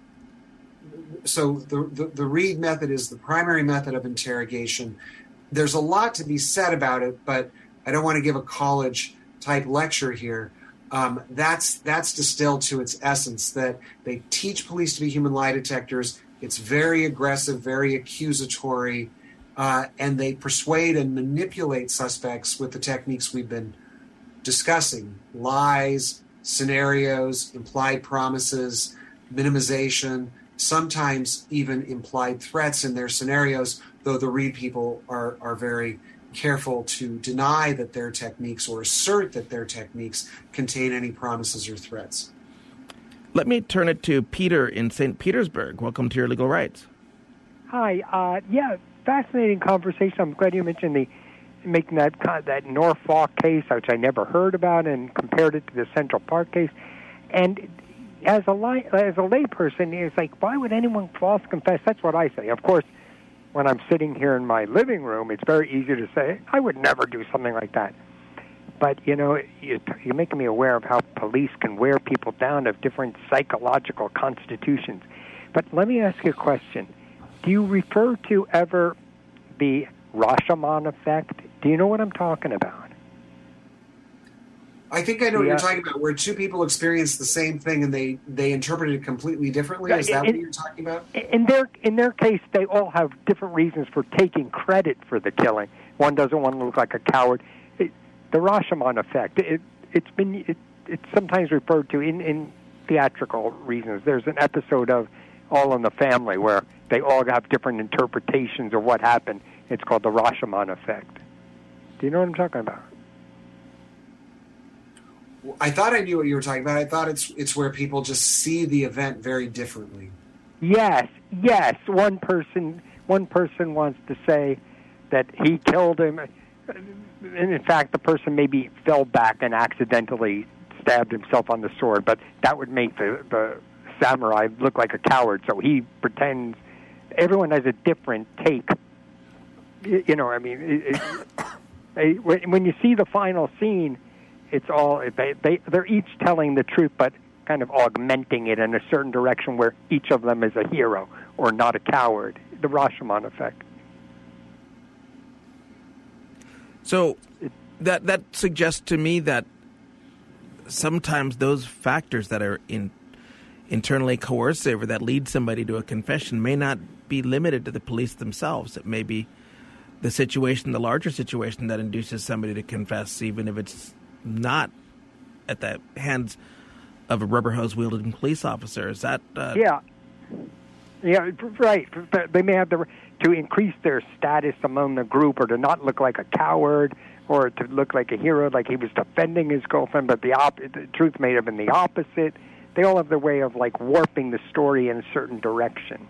Speaker 4: so the, the the Reid method is the primary method of interrogation. There's a lot to be said about it, but I don't want to give a college type lecture here. Um, that's that's distilled to its essence, that they teach police to be human lie detectors. It's very aggressive, very accusatory. Uh, and they persuade and manipulate suspects with the techniques we've been discussing: lies, scenarios, implied promises, minimization, sometimes even implied threats in their scenarios, though the Reid people are, are very careful to deny that their techniques or assert that their techniques contain any promises or threats.
Speaker 1: Let me turn it to Peter in Saint Petersburg. Welcome to Your Legal Rights.
Speaker 8: Hi. Uh, yeah. Fascinating conversation. I'm glad you mentioned the making that that Norfolk case, which I never heard about, and compared it to the Central Park case. And as a lay, as a layperson, it's like, why would anyone false confess? That's what I say. Of course, when I'm sitting here in my living room, it's very easy to say I would never do something like that. But you know, you're making me aware of how police can wear people down of different psychological constitutions. But let me ask you a question. Do you refer to ever the Rashomon effect? Do you know what I'm talking about?
Speaker 4: I think I know
Speaker 8: yeah.
Speaker 4: what you're talking about, where two people experience the same thing and they, they interpret it completely differently. Is that
Speaker 8: in,
Speaker 4: what you're talking about?
Speaker 8: In their in their case, they all have different reasons for taking credit for the killing. One doesn't want to look like a coward. It, the Rashomon effect. It, it's been it, it's sometimes referred to in, in theatrical reasons. There's an episode of All in the Family where they all have different interpretations of what happened. It's called the Rashomon effect. Do you know what I'm talking about?
Speaker 4: I thought I knew what you were talking about. I thought it's it's where people just see the event very differently.
Speaker 8: Yes, yes. One person one person wants to say that he killed him. And in fact, the person maybe fell back and accidentally stabbed himself on the sword, but that would make the, the samurai look like a coward, so he pretends. Everyone has a different take. You know, I mean, it, it, when you see the final scene, it's all they, they they're each telling the truth, but kind of augmenting it in a certain direction where each of them is a hero or not a coward. The Rashomon effect.
Speaker 1: So that that suggests to me that sometimes those factors that are in internally coercive or that lead somebody to a confession may not be limited to the police themselves. It may be the situation, the larger situation that induces somebody to confess, even if it's not at the hands of a rubber hose wielding police officer. Is that? Uh...
Speaker 8: Yeah. Yeah, right. They may have the to increase their status among the group, or to not look like a coward, or to look like a hero, like he was defending his girlfriend, but the, op- the truth may have been the opposite. They all have their way of like warping the story in a certain direction.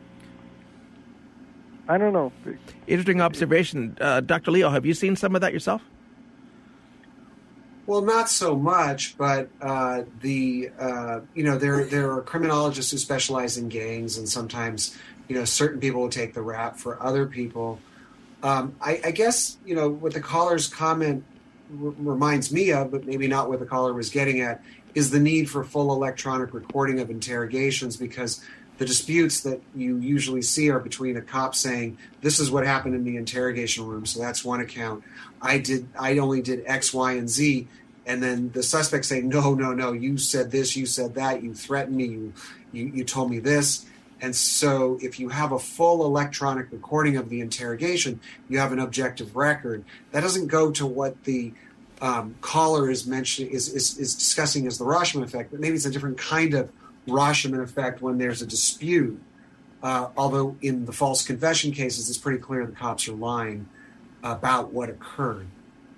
Speaker 8: I don't know.
Speaker 1: Interesting observation. Uh, Doctor Leo, have you seen some of that yourself?
Speaker 4: Well, not so much, but uh, the uh, you know there there are criminologists who specialize in gangs, and sometimes you know certain people will take the rap for other people. Um, I, I guess you know what the caller's comment r- reminds me of, but maybe not what the caller was getting at, is the need for full electronic recording of interrogations, because the disputes that you usually see are between a cop saying, this is what happened in the interrogation room, so that's one account. I did. I only did X, Y, and Z. And then the suspect saying, no, no, no, you said this, you said that, you threatened me, you, you, you told me this. And so if you have a full electronic recording of the interrogation, you have an objective record. That doesn't go to what the um, caller is mentioning, is, is, is discussing as the Rashomon effect, but maybe it's a different kind of Rashomon effect when there's a dispute. Uh, although in the false confession cases, it's pretty clear the cops are lying about what occurred.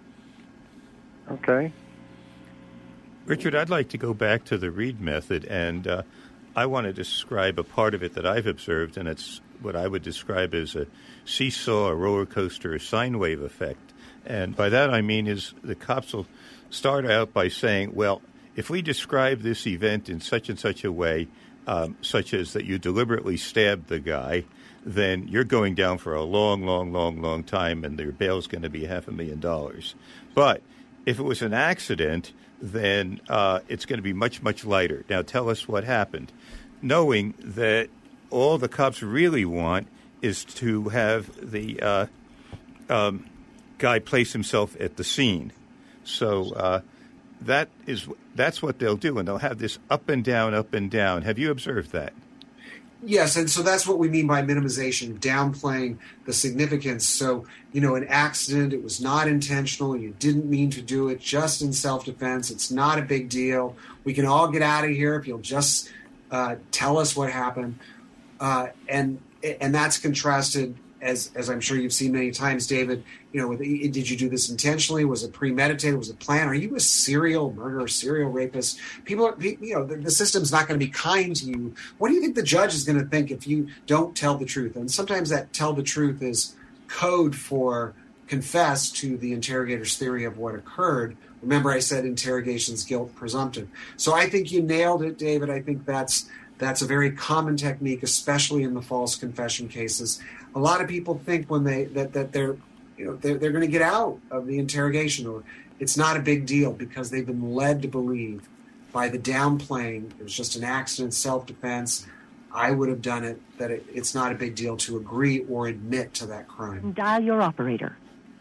Speaker 8: Okay.
Speaker 3: Richard, I'd like to go back to the Reed method, and uh, I want to describe a part of it that I've observed, and it's what I would describe as a seesaw, a roller coaster, a sine wave effect. And by that I mean is the cops will start out by saying, well, if we describe this event in such and such a way, um, such as that you deliberately stabbed the guy, then you're going down for a long, long, long, long time, and your bail's going to be half a million dollars. But if it was an accident, then uh, it's going to be much, much lighter. Now, tell us what happened, knowing that all the cops really want is to have the uh, um, guy place himself at the scene. So uh, that is that's what they'll do, and they'll have this up and down, up and down. Have you observed that?
Speaker 4: Yes, and so that's what we mean by minimization, downplaying the significance. So, you know, an accident, it was not intentional, you didn't mean to do it, just in self-defense, it's not a big deal. We can all get out of here if you'll just uh, tell us what happened. Uh, and and that's contrasted, as as I'm sure you've seen many times, David, you know, with, did you do this intentionally? Was it premeditated? Was it planned? Are you a serial murderer, serial rapist? People, are, you know, the, the system's not going to be kind to you. What do you think the judge is going to think if you don't tell the truth? And sometimes that tell the truth is code for confess to the interrogator's theory of what occurred. Remember, I said interrogation's guilt presumptive. So I think you nailed it, David. I think that's that's a very common technique, especially in the false confession cases. A lot of people think when they that, that they're you know they're, they're going to get out of the interrogation, or it's not a big deal because they've been led to believe by the downplaying it was just an accident, self-defense. I would have done it. That it, it's not a big deal to agree or admit to that crime.
Speaker 9: Dial your operator.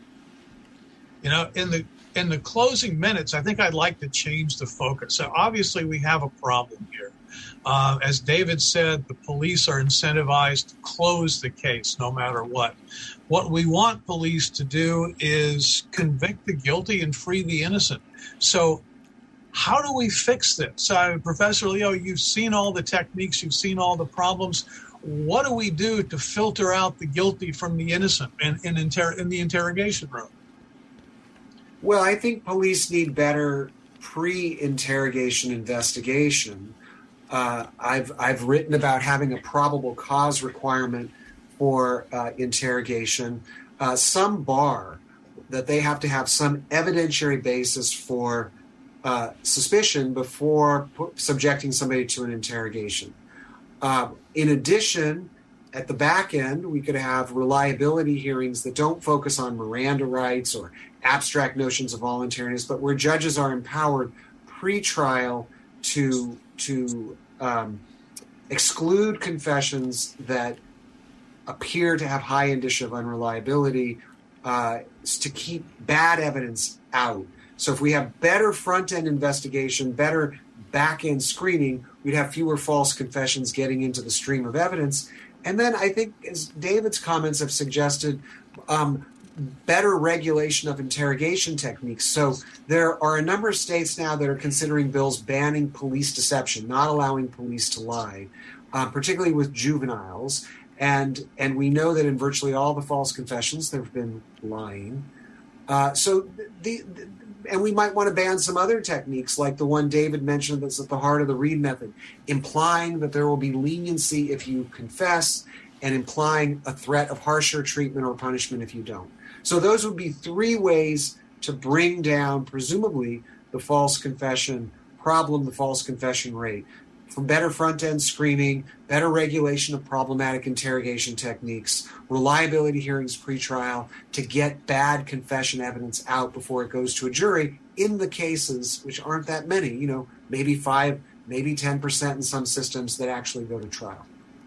Speaker 2: You know, in the in the closing minutes, I think I'd like to change the focus. So obviously, we have a problem here. Uh, as David said, the police are incentivized to close the case no matter what. What we want police to do is convict the guilty and free the innocent. So how do we fix this? Uh, Professor Leo, you've seen all the techniques, you've seen all the problems. What do we do to filter out the guilty from the innocent in, in, inter- in the interrogation room?
Speaker 4: Well, I think police need better pre-interrogation investigation. Uh, I've I've written about having a probable cause requirement for uh, interrogation. Uh, some bar that they have to have some evidentiary basis for uh, suspicion before pu- subjecting somebody to an interrogation. Uh, in addition, at the back end, we could have reliability hearings that don't focus on Miranda rights or abstract notions of voluntariness, but where judges are empowered pre-trial to to um, exclude confessions that appear to have high indicia of unreliability, uh, to keep bad evidence out. So if we have better front-end investigation, better back-end screening, we'd have fewer false confessions getting into the stream of evidence. And then I think, as David's comments have suggested, um, better regulation of interrogation techniques. So there are a number of states now that are considering bills banning police deception, not allowing police to lie, uh, particularly with juveniles. And and we know that in virtually all the false confessions, there have been lying. Uh, so the, the and we might want to ban some other techniques, like the one David mentioned that's at the heart of the Reed method, implying that there will be leniency if you confess, and implying a threat of harsher treatment or punishment if you don't. So those would be three ways to bring down, presumably, the false confession problem, the false confession rate. From better front-end screening, better regulation of problematic interrogation techniques, reliability hearings pre-trial, to get bad confession evidence out before it goes to a jury in the cases, which aren't that many, you know, maybe five, maybe ten percent in some systems that actually go to trial.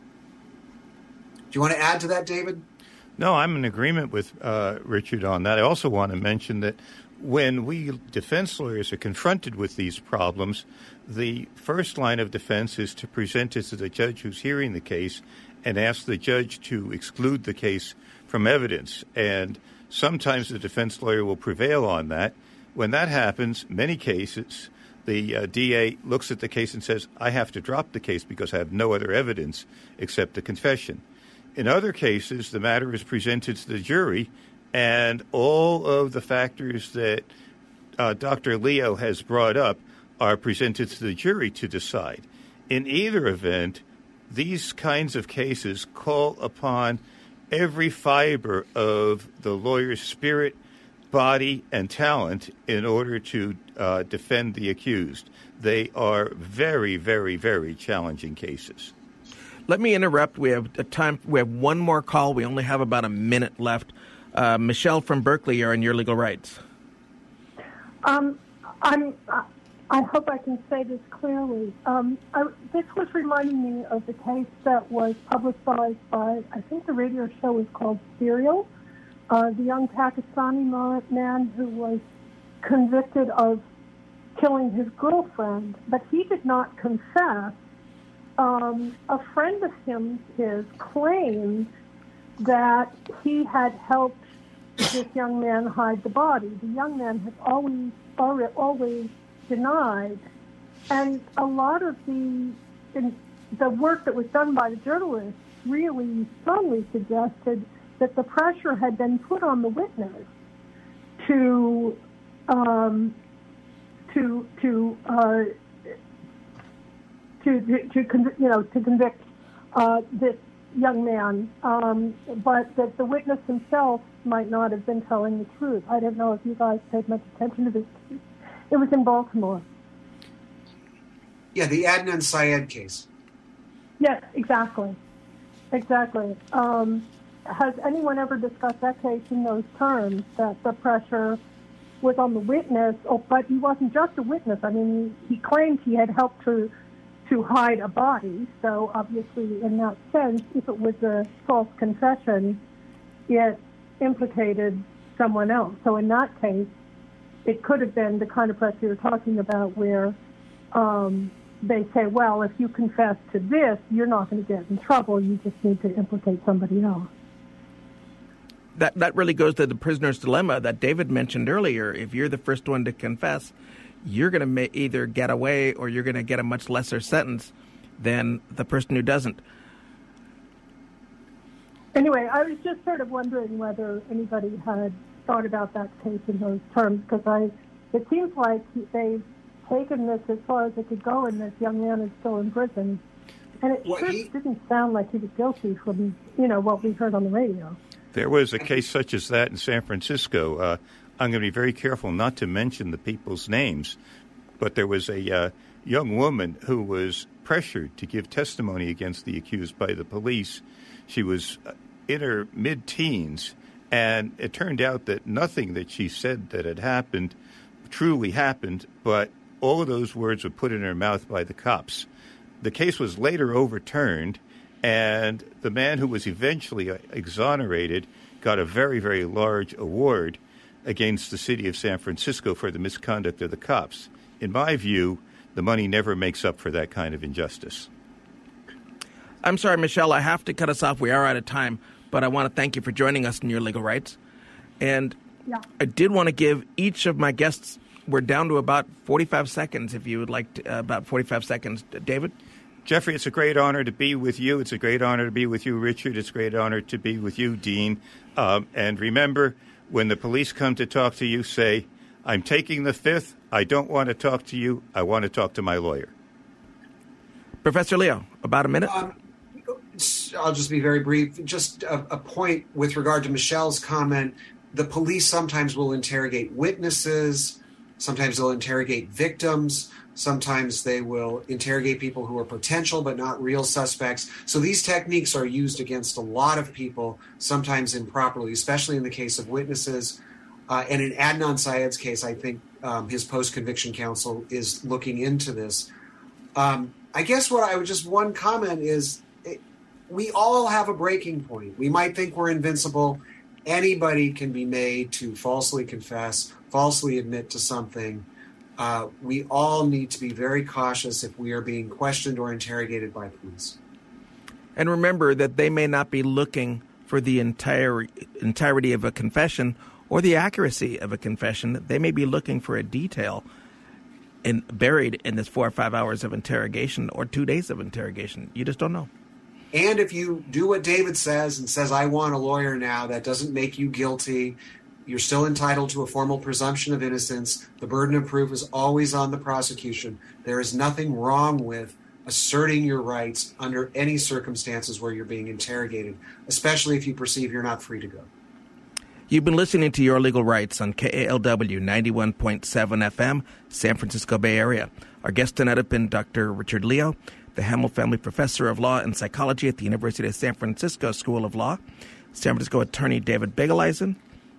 Speaker 4: Do you want to add to that, David?
Speaker 3: No, I'm in agreement with uh, Richard on that. I also want to mention that when we defense lawyers are confronted with these problems, the first line of defense is to present it to the judge who's hearing the case and ask the judge to exclude the case from evidence. And sometimes the defense lawyer will prevail on that. When that happens, many cases, the uh, D A looks at the case and says, I have to drop the case because I have no other evidence except the confession. In other cases, the matter is presented to the jury, and all of the factors that uh, Doctor Leo has brought up are presented to the jury to decide. In either event, these kinds of cases call upon every fiber of the lawyer's spirit, body, and talent in order to uh, defend the accused. They are very, very, very challenging cases.
Speaker 1: Let me interrupt. We have a time. We have one more call. We only have about a minute left. Uh, Michelle from Berkeley, you're on Your Legal Rights.
Speaker 9: Um, I'm. I hope I can say this clearly. Um, I, this was reminding me of the case that was publicized by, I think the radio show was called Serial, uh, the young Pakistani man who was convicted of killing his girlfriend, but he did not confess. Um, a friend of him, his, claimed that he had helped this young man hide the body. The young man has always, always, always denied, and a lot of the in, the work that was done by the journalists really strongly suggested that the pressure had been put on the witness to um, to to. Uh, To, to, to you know, to convict uh, this young man, um, but that the witness himself might not have been telling the truth. I don't know if you guys paid much attention to this case. It was in Baltimore.
Speaker 4: Yeah, the Adnan Syed case.
Speaker 9: Yes, exactly. Exactly. Um, has anyone ever discussed that case in those terms, that the pressure was on the witness? Oh, but he wasn't just a witness. I mean, he, he claimed he had helped to to hide a body. So obviously, in that sense, if it was a false confession, it implicated someone else. So in that case, it could have been the kind of pressure you're talking about, where um, they say, well, if you confess to this, you're not going to get in trouble. You just need to implicate somebody else.
Speaker 1: That that really goes to the prisoner's dilemma that David mentioned earlier. If you're the first one to confess, you're going to ma- either get away or you're going to get a much lesser sentence than the person who doesn't.
Speaker 9: Anyway, I was just sort of wondering whether anybody had thought about that case in those terms, because I, it seems like they've taken this as far as it could go, and this young man is still in prison. And it
Speaker 4: Well,
Speaker 9: sure
Speaker 4: he-
Speaker 9: didn't sound like he was guilty from, you know, what we heard on the radio.
Speaker 3: There was a case such as that in San Francisco. Uh, I'm going to be very careful not to mention the people's names, but there was a uh, young woman who was pressured to give testimony against the accused by the police. She was in her mid-teens, and it turned out that nothing that she said that had happened truly happened, but all of those words were put in her mouth by the cops. The case was later overturned, and the man who was eventually exonerated got a very, very large award against the city of San Francisco for the misconduct of the cops. In my view, the money never makes up for that kind of injustice.
Speaker 1: I'm sorry, Michelle, I have to cut us off. We are out of time, but I want to thank you for joining us in Your Legal Rights. And
Speaker 9: Yeah.
Speaker 1: I did want to give each of my guests, we're down to about forty-five seconds, if you would like to, uh, about forty-five seconds. David?
Speaker 3: Jeffrey, it's a great honor to be with you. It's a great honor to be with you, Richard. It's a great honor to be with you, Dean. Um, and remember, when the police come to talk to you, say, I'm taking the fifth. I don't want to talk to you. I want to talk to my lawyer.
Speaker 1: Professor Leo, about a minute.
Speaker 4: Um, I'll just be very brief. Just a, a point with regard to Michelle's comment. The police sometimes will interrogate witnesses. Sometimes they'll interrogate victims. Sometimes they will interrogate people who are potential but not real suspects. So these techniques are used against a lot of people, sometimes improperly, especially in the case of witnesses. Uh, and in Adnan Syed's case, I think um, his post-conviction counsel is looking into this. Um, I guess what I would just one comment is it, we all have a breaking point. We might think we're invincible. Anybody can be made to falsely confess, falsely admit to something. Uh, we all need to be very cautious if we are being questioned or interrogated by police.
Speaker 1: And remember that they may not be looking for the entire entirety of a confession or the accuracy of a confession. They may be looking for a detail in, buried in this four or five hours of interrogation or two days of interrogation. You just don't know.
Speaker 4: And if you do what David says and says, I want a lawyer now, that doesn't make you guilty. You're still entitled to a formal presumption of innocence. The burden of proof is always on the prosecution. There is nothing wrong with asserting your rights under any circumstances where you're being interrogated, especially if you perceive you're not free to go.
Speaker 1: You've been listening to Your Legal Rights on K A L W ninety-one point seven F M, San Francisco Bay Area. Our guests tonight have been Doctor Richard Leo, the Hamill Family Professor of Law and Psychology at the University of San Francisco School of Law, San Francisco attorney David Begeleisen.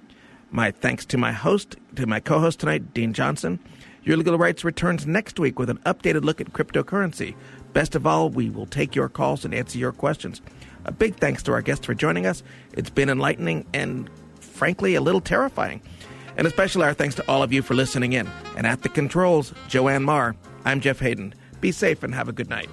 Speaker 1: My thanks to my host, to my co-host tonight, Dean Johnson. Your Legal Rights returns next week with an updated look at cryptocurrency. Best of all, we will take your calls and answer your questions. A big thanks to our guests for joining us. It's been enlightening and, frankly, a little terrifying. And especially our thanks to all of you for listening in. And at the controls, Joanne Marr, I'm Jeff Hayden. Be safe and have a good night.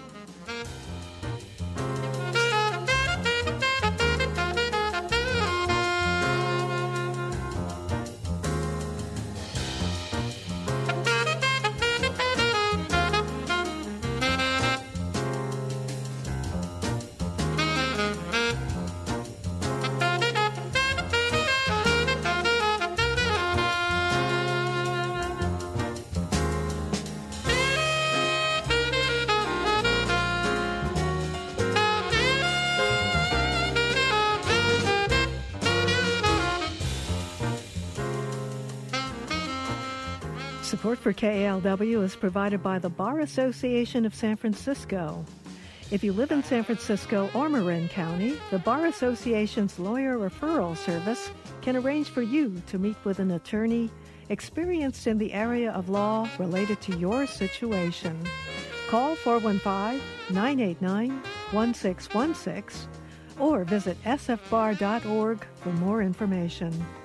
Speaker 6: Support for K A L W is provided by the Bar Association of San Francisco. If you live in San Francisco or Marin County, the Bar Association's lawyer referral service can arrange for you to meet with an attorney experienced in the area of law related to your situation. Call four one five, nine eight nine, one six one six or visit s f bar dot org for more information.